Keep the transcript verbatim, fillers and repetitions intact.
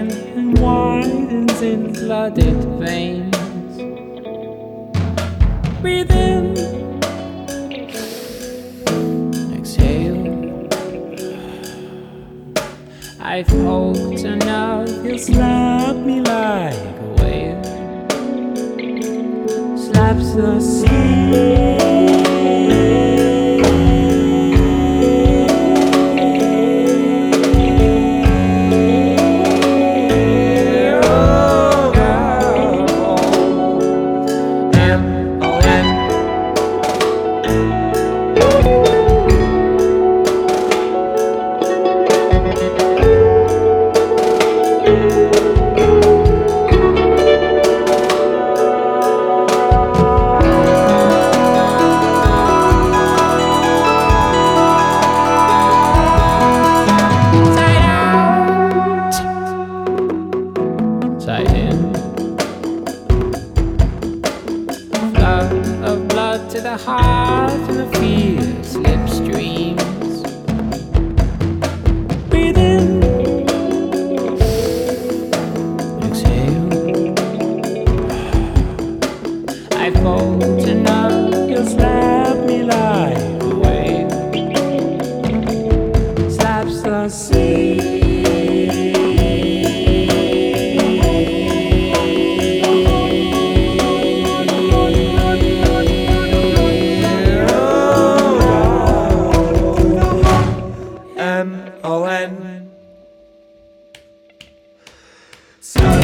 and widens in flooded veins. Breathe in, exhale. I've hoped enough he'll slap me like a whale. Slaps the sea. Side in, flood of blood to the heart and the fear slipstreams. Breathe in, exhale. I've hoped enough you'll slap me like a whale. Slaps the sea. M O N